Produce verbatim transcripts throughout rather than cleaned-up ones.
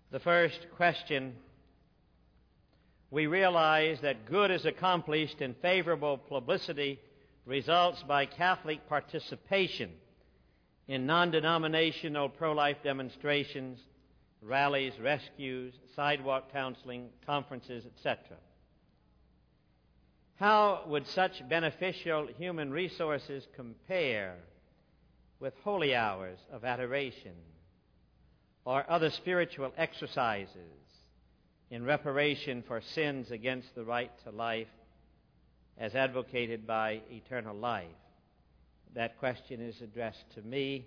The first question, we realize that good is accomplished and favorable publicity results by Catholic participation in non-denominational pro-life demonstrations, rallies, rescues, sidewalk counseling, conferences, et cetera. How would such beneficial human resources compare with holy hours of adoration or other spiritual exercises in reparation for sins against the right to life as advocated by eternal life? That question is addressed to me.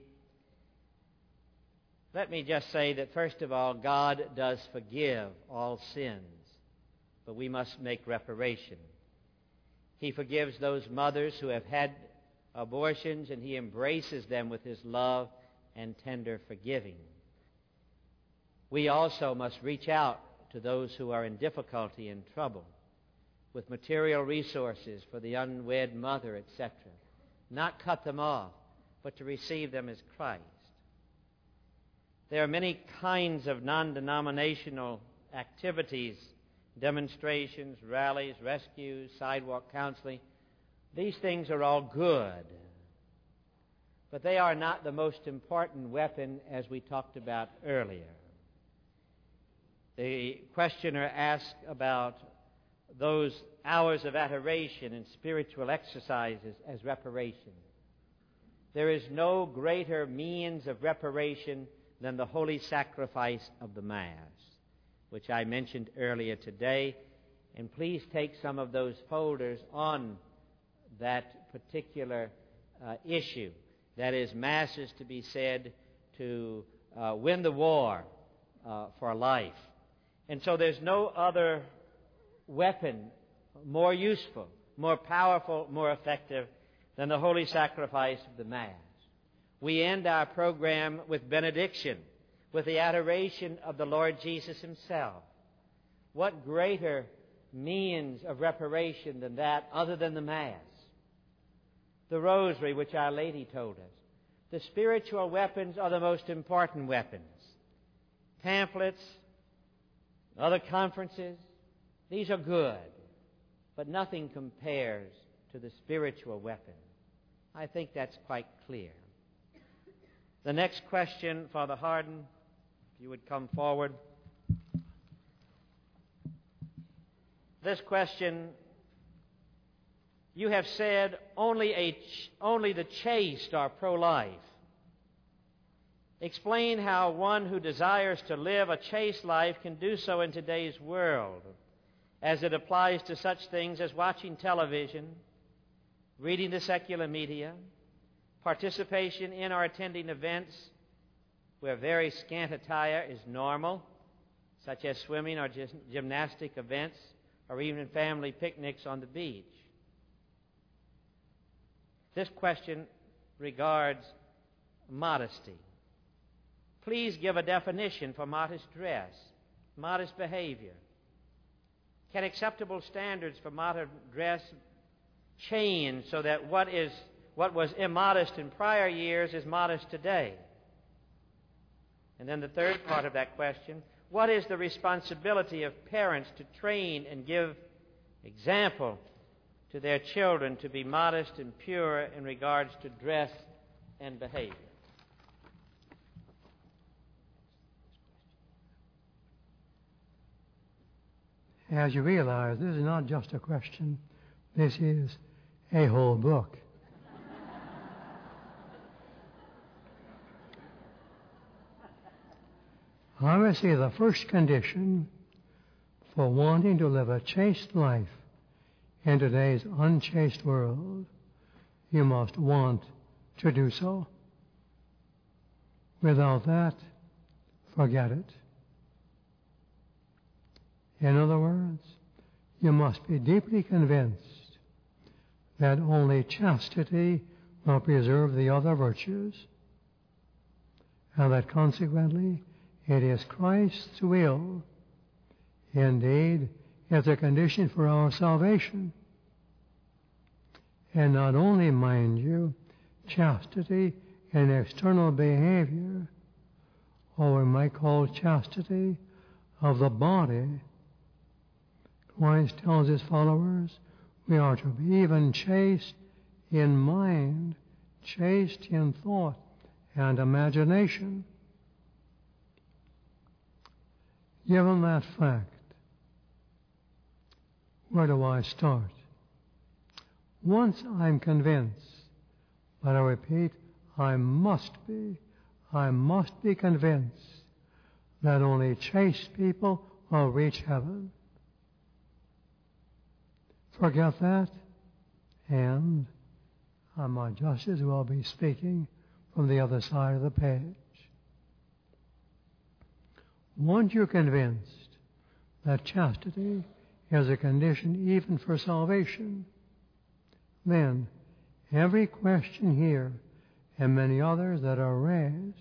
Let me just say that, first of all, God does forgive all sins, but we must make reparation. He forgives those mothers who have had abortions, and He embraces them with His love and tender forgiving. We also must reach out to those who are in difficulty and trouble with material resources for the unwed mother, et cetera. Not cut them off, but to receive them as Christ. There are many kinds of non-denominational activities, demonstrations, rallies, rescues, sidewalk counseling. These things are all good, but they are not the most important weapon, as we talked about earlier. The questioner asked about those hours of adoration and spiritual exercises as reparation. There is no greater means of reparation than the holy sacrifice of the Mass, which I mentioned earlier today. And please take some of those folders on that particular uh, issue. That is, Masses to be said to uh, win the war uh, for life. And so there's no other weapon more useful, more powerful, more effective than the holy sacrifice of the Mass. We end our program with benediction, with the adoration of the Lord Jesus Himself. What greater means of reparation than that, other than the Mass? The Rosary, which Our Lady told us. The spiritual weapons are the most important weapons. Pamphlets, other conferences, these are good, but nothing compares to the spiritual weapon. I think that's quite clear. The next question, Father Hardin, if you would come forward. This question, you have said only, a ch- only the chaste are pro-life. Explain how one who desires to live a chaste life can do so in today's world, as it applies to such things as watching television, reading the secular media, participation in or attending events where very scant attire is normal, such as swimming or gym- gymnastic events, or even family picnics on the beach. This question regards modesty. Please give a definition for modest dress, modest behavior. Can acceptable standards for modern dress change so that what is what was immodest in prior years is modest today? And then the third part of that question, what is the responsibility of parents to train and give example to their children to be modest and pure in regards to dress and behavior? As you realize, this is not just a question. This is a whole book. Obviously, the first condition for wanting to live a chaste life in today's unchaste world, you must want to do so. Without that, forget it. In other words, you must be deeply convinced that only chastity will preserve the other virtues, and that consequently it is Christ's will, indeed, is a condition for our salvation. And not only, mind you, chastity in external behavior, or we might call chastity of the body, Christ tells his followers we are to be even chaste in mind, chaste in thought and imagination. Given that fact, where do I start? Once I'm convinced, but I repeat, I must be, I must be convinced that only chaste people will reach heaven. Forget that, and I might just as well be speaking from the other side of the page. Once you're convinced that chastity is a condition even for salvation, then every question here and many others that are raised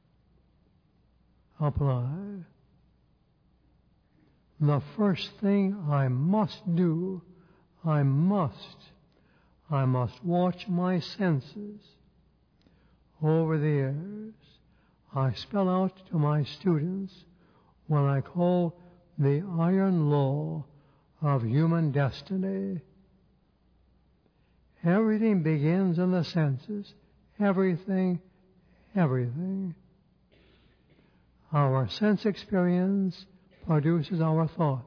apply. The first thing I must do, I must, I must watch my senses. Over the years, I spell out to my students what I call the iron law of human destiny. Everything begins in the senses. Everything, everything. Our sense experience produces our thoughts.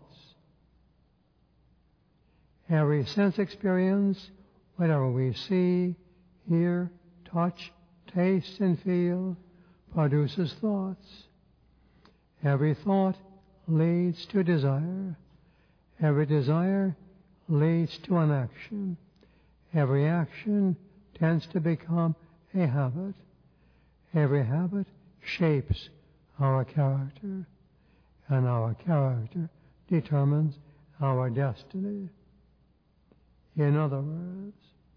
Every sense experience, whatever we see, hear, touch, taste, and feel, produces thoughts. Every thought leads to desire. Every desire leads to an action. Every action tends to become a habit. Every habit shapes our character, and our character determines our destiny. In other words,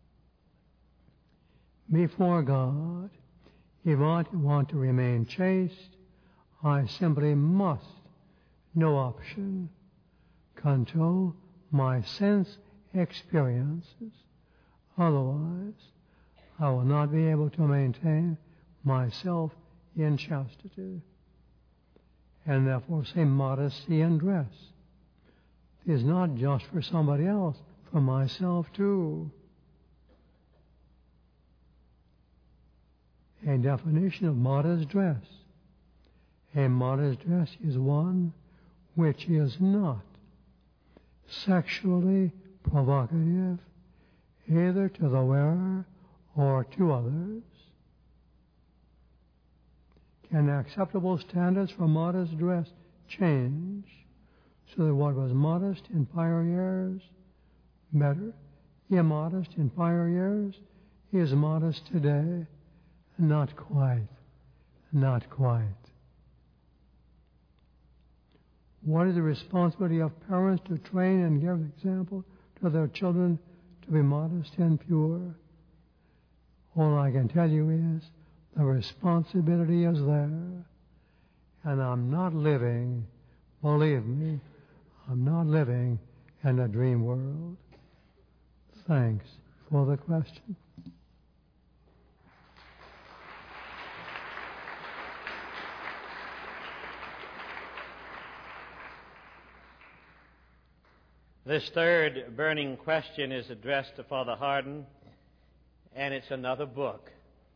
before God, if I want to remain chaste, I simply must, no option, control my sense experiences. Otherwise, I will not be able to maintain myself in chastity, and therefore say modesty in dress is not just for somebody else, for myself too. A definition of modest dress. A modest dress is one which is not sexually provocative either to the wearer or to others. Can acceptable standards for modest dress change so that what was modest in prior years, better, immodest in prior years, is modest today? Not quite. Not quite. What is the responsibility of parents to train and give example to their children to be modest and pure? All I can tell you is the responsibility is there, and I'm not living, believe me, I'm not living in a dream world. Thanks for the question. This third burning question is addressed to Father Hardon, and it's another book.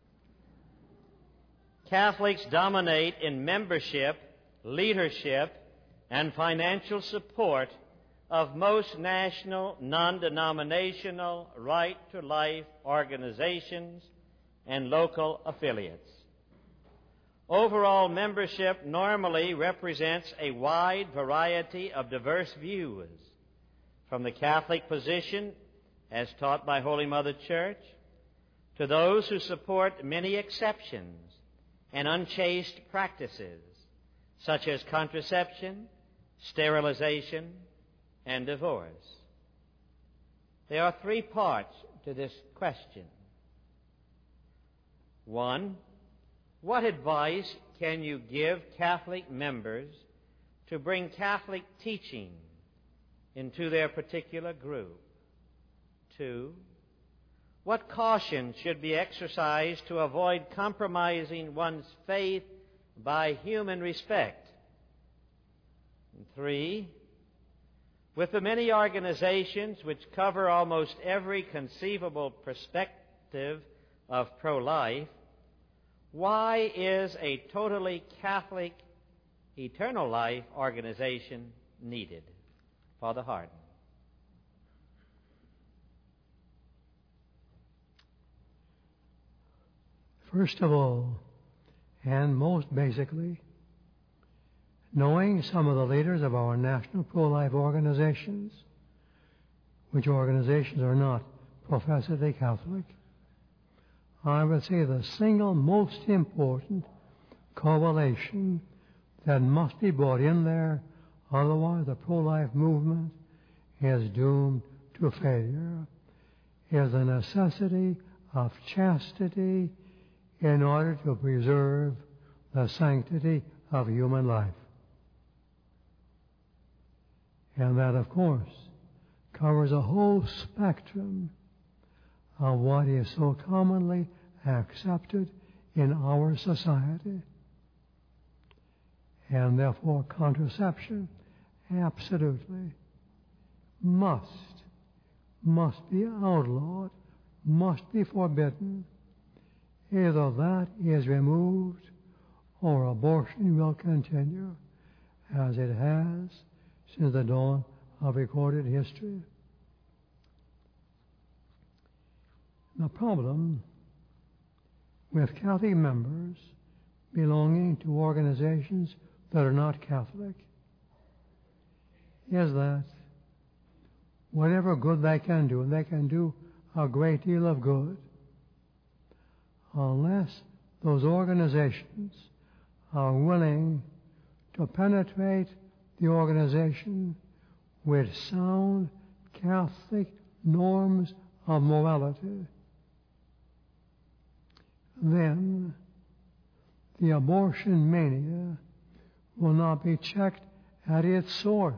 Catholics dominate in membership, leadership, and financial support of most national, non-denominational, right-to-life organizations and local affiliates. Overall membership normally represents a wide variety of diverse views, from the Catholic position as taught by Holy Mother Church to those who support many exceptions and unchaste practices, such as contraception, sterilization, and divorce. There are three parts to this question. One, what advice can you give Catholic members to bring Catholic teaching into their particular group? Two, what caution should be exercised to avoid compromising one's faith by human respect? And three, with the many organizations which cover almost every conceivable perspective of pro-life, why is a totally Catholic eternal life organization needed? Father Hardin. First of all, and most basically, knowing some of the leaders of our national pro-life organizations, which organizations are not professedly Catholic, I would say the single most important correlation that must be brought in there, otherwise the pro-life movement is doomed to failure, is the necessity of chastity in order to preserve the sanctity of human life. And that, of course, covers a whole spectrum of what is so commonly accepted in our society. And therefore, contraception absolutely must, must be outlawed, must be forbidden. Either that is removed or abortion will continue as it has since the dawn of recorded history. The problem with Catholic members belonging to organizations that are not Catholic is that whatever good they can do, and they can do a great deal of good, unless those organizations are willing to penetrate the organization with sound Catholic norms of morality, then the abortion mania will not be checked at its source.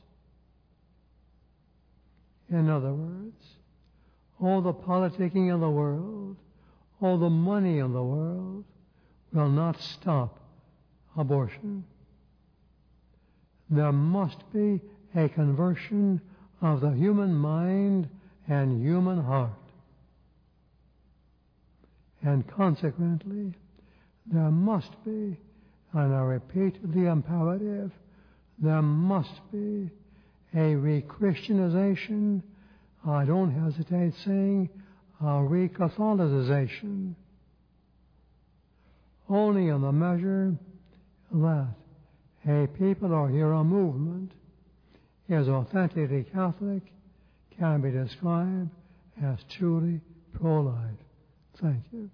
In other words, all the politicking of the world, all the money in the world will not stop abortion. There must be a conversion of the human mind and human heart. And consequently, there must be, and I repeat the imperative, there must be a re-Christianization, I don't hesitate saying, a re-Catholicization, only in the measure that a people or here a movement is authentically Catholic, can be described as truly pro-life. Thank you.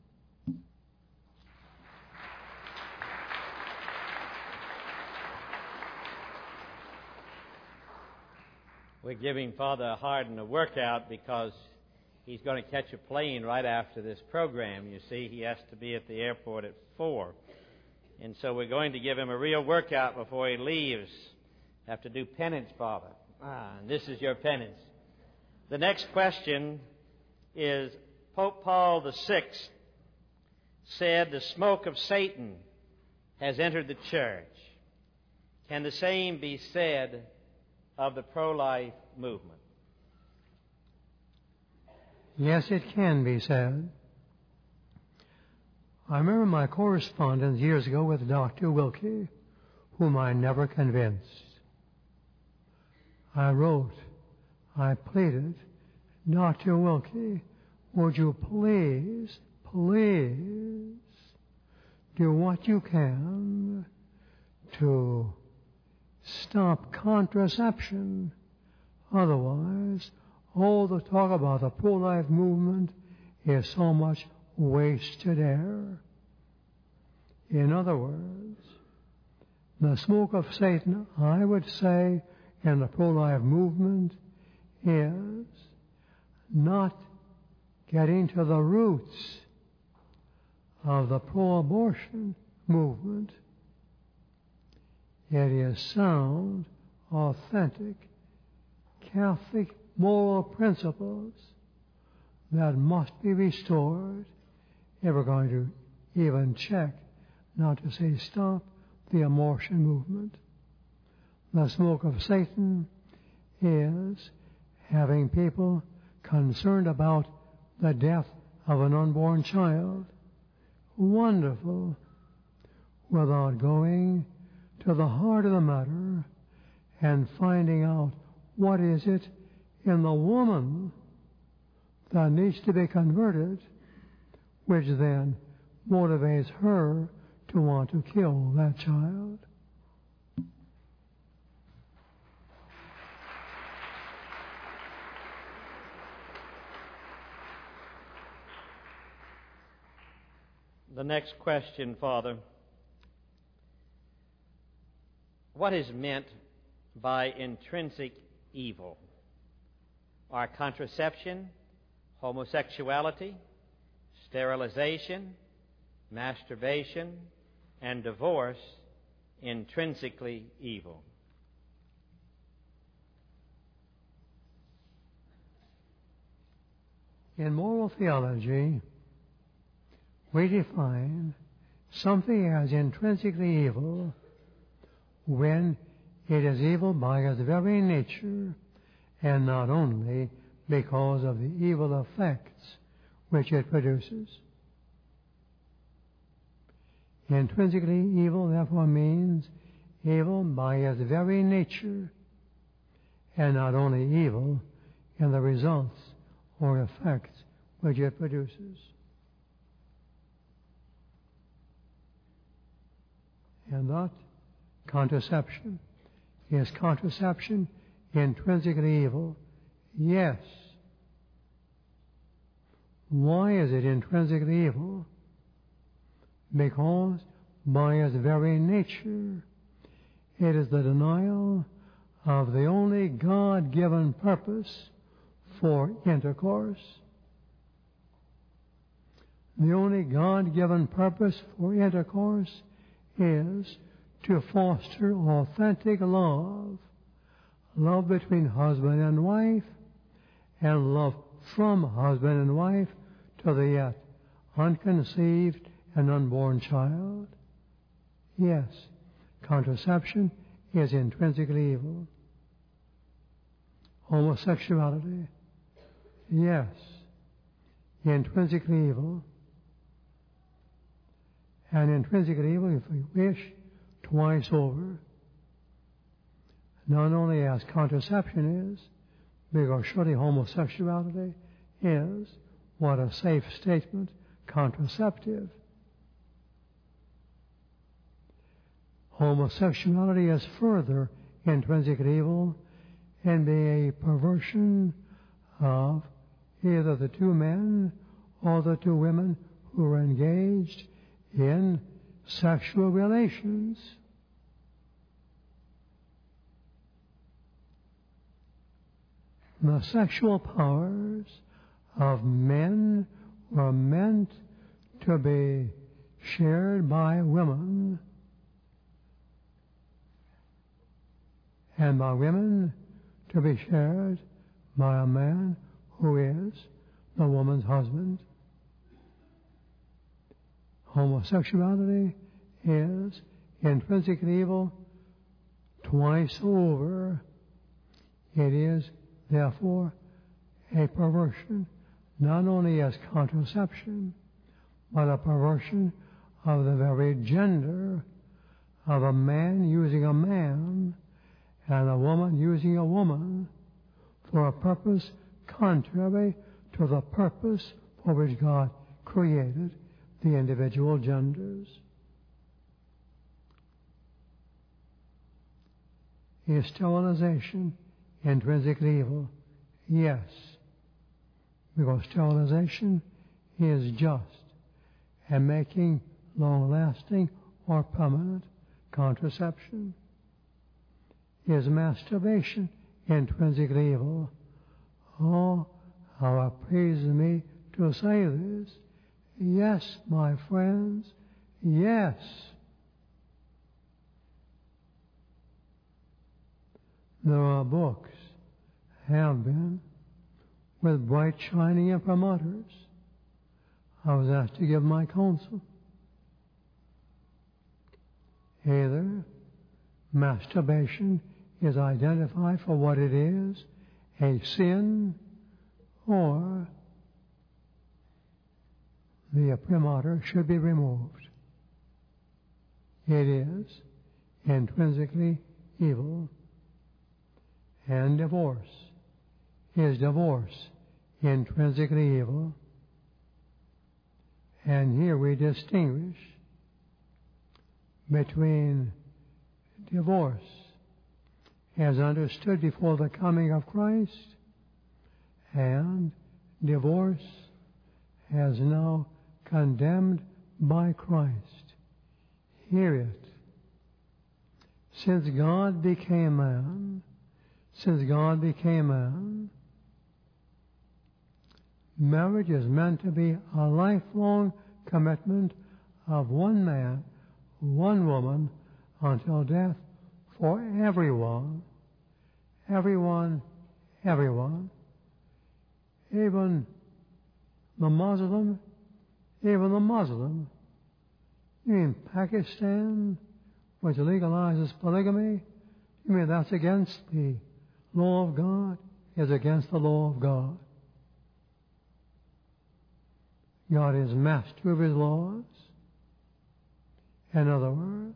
We're giving Father Hardin a workout because he's going to catch a plane right after this program. You see, he has to be at the airport at four. And so we're going to give him a real workout before he leaves. Have to do penance, Father. Ah, and this is your penance. The next question is, Pope Paul the Sixth said the smoke of Satan has entered the church. Can the same be said of the pro-life movement? Yes, it can be said. I remember my correspondence years ago with Doctor Wilkie, whom I never convinced. I wrote, I pleaded, Doctor Wilkie, would you please, please do what you can to stop contraception. Otherwise, all the talk about the pro-life movement is so much wasted air. In other words, the smoke of Satan, I would say, in the pro-life movement is not getting to the roots of the pro-abortion movement. It is sound, authentic, Catholic moral principles that must be restored if we're going to even check, not to say stop, the abortion movement. The smoke of Satan is having people concerned about the death of an unborn child. Wonderful. Without going to the heart of the matter and finding out what is it in the woman that needs to be converted, which then motivates her to want to kill that child. The next question, Father. What is meant by intrinsic evil? Are contraception, homosexuality, sterilization, masturbation, and divorce intrinsically evil? In moral theology, we define something as intrinsically evil when it is evil by its very nature and not only because of the evil effects which it produces. Intrinsically evil, therefore, means evil by its very nature and not only evil in the results or effects which it produces. And that contraception. Is contraception intrinsically evil? Yes. Why is it intrinsically evil? Because by its very nature, it is the denial of the only God-given purpose for intercourse. The only God-given purpose for intercourse is to foster authentic love, love between husband and wife, and love from husband and wife to the yet unconceived and unborn child. Yes, contraception is intrinsically evil. Homosexuality, yes, intrinsically evil. And intrinsically evil, if we wish, twice over. Not only as contraception is, because surely homosexuality is, what a safe statement, contraceptive. Homosexuality is further intrinsically evil and be a perversion of either the two men or the two women who are engaged in sexual relations. The sexual powers of men were meant to be shared by women, and by women to be shared by a man who is the woman's husband. Homosexuality is intrinsically evil twice over. It is, therefore, a perversion, not only as contraception, but a perversion of the very gender of a man using a man and a woman using a woman for a purpose contrary to the purpose for which God created the individual genders. Is sterilization intrinsically evil? Yes, because sterilization is just and making long-lasting or permanent contraception. Is masturbation intrinsically evil? Oh, how it pleases me to say this. Yes, my friends, yes. There are books, have been, with bright shining imprimaturs. I was asked to give my counsel. Either masturbation is identified for what it is, a sin, or the imprimatur should be removed. It is intrinsically evil. And divorce is divorce intrinsically evil. And here we distinguish between divorce as understood before the coming of Christ and divorce as now condemned by Christ. Hear it. Since God became man, since God became man, marriage is meant to be a lifelong commitment of one man, one woman, until death for everyone, everyone, everyone, even the Muslim, even the Muslim. You mean Pakistan, which legalizes polygamy? You mean that's against the law of God? Is against the law of God. God is master of his laws. In other words,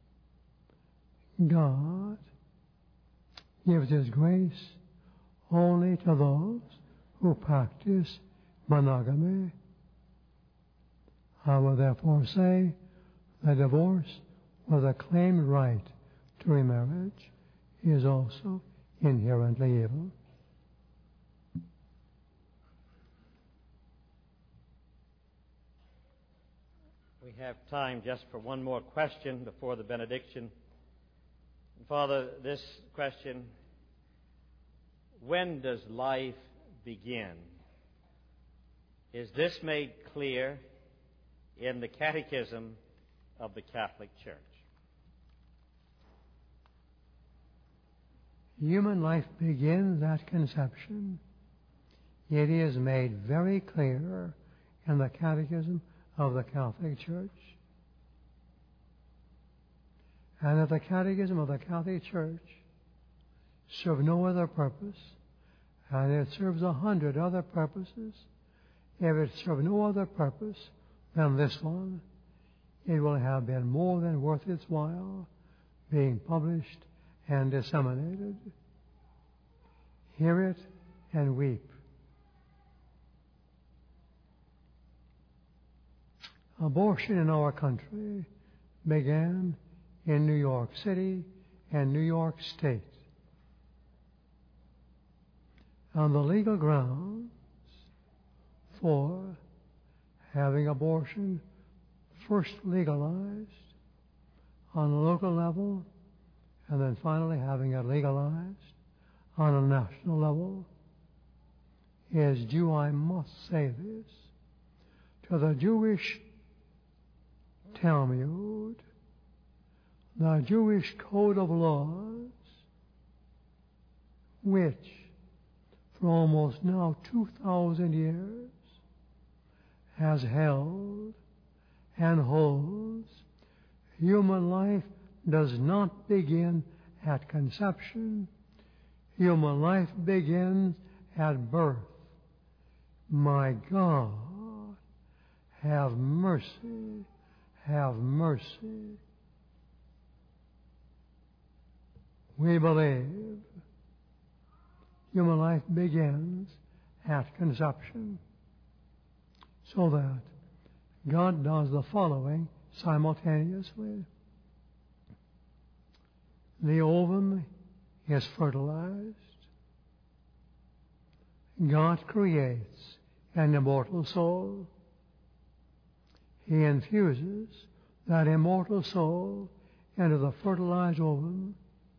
God gives his grace only to those who practice monogamy. I will therefore say that divorce with a claimed right to remarriage is also inherently evil. We have time just for one more question before the benediction. Father, this question, when does life begin? Is this made clear in the Catechism of the Catholic Church? Human life begins at conception. It is made very clear in the Catechism of the Catholic Church. And if the Catechism of the Catholic Church serves no other purpose, and it serves a hundred other purposes, if it serves no other purpose than this one, it will have been more than worth its while being published and disseminated. Hear it and weep. Abortion in our country began in New York City and New York State. On the legal grounds for having abortion first legalized on a local level and then finally having it legalized on a national level is due, I must say this, to the Jewish Talmud, the Jewish code of laws, which for almost now two thousand years has held and holds human life does not begin at conception. Human life begins at birth. My God, have mercy, have mercy. We believe human life begins at conception, so that God does the following simultaneously. The ovum is fertilized. God creates an immortal soul. He infuses that immortal soul into the fertilized ovum.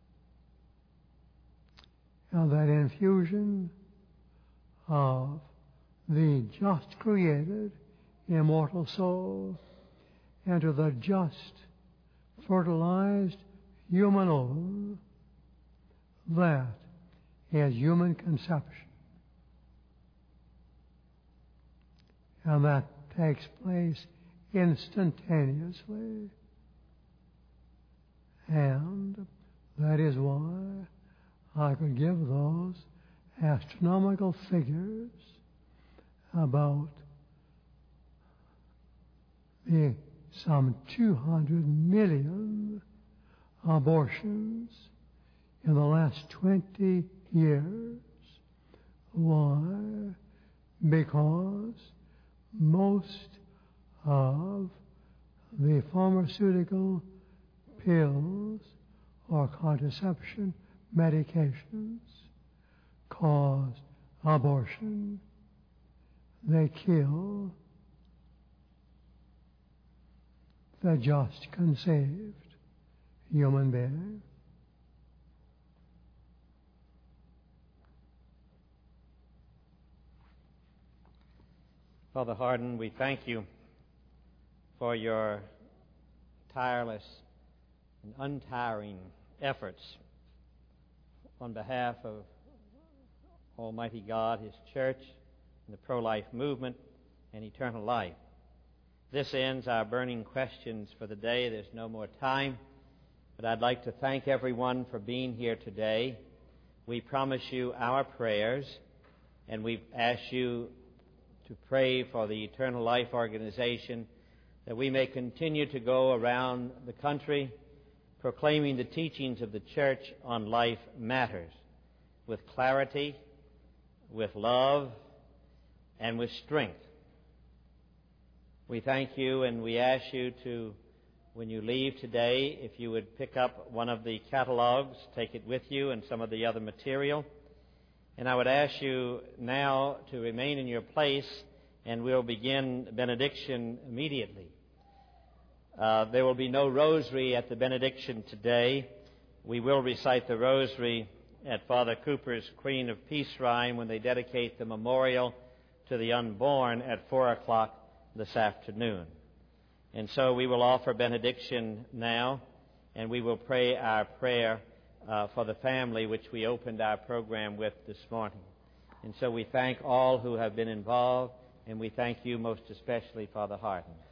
And that infusion of the just created immortal soul into the just fertilized human ovum, that is human conception. And that takes place instantaneously. And that is why I could give those astronomical figures about the some two hundred million abortions in the last twenty years. Why? Because most of the pharmaceutical pills or contraception medications cause abortion. They kill the just conceived human being. Father Hardin, we thank you for your tireless and untiring efforts on behalf of Almighty God, His church, and the pro-life movement, and eternal life. This ends our burning questions for the day. There's no more time, but I'd like to thank everyone for being here today. We promise you our prayers, and we ask you to pray for the Eternal Life Organization, that we may continue to go around the country proclaiming the teachings of the Church on life matters with clarity, with love, and with strength. We thank you, and we ask you to, when you leave today, if you would pick up one of the catalogs, take it with you, and some of the other material. And I would ask you now to remain in your place, and we'll begin benediction immediately. Uh, there will be no rosary at the benediction today. We will recite the rosary at Father Cooper's Queen of Peace Shrine when they dedicate the memorial to the unborn at four o'clock this afternoon. And so we will offer benediction now, and we will pray our prayer uh, for the family which we opened our program with this morning. And so we thank all who have been involved, and we thank you most especially, Father Hardin.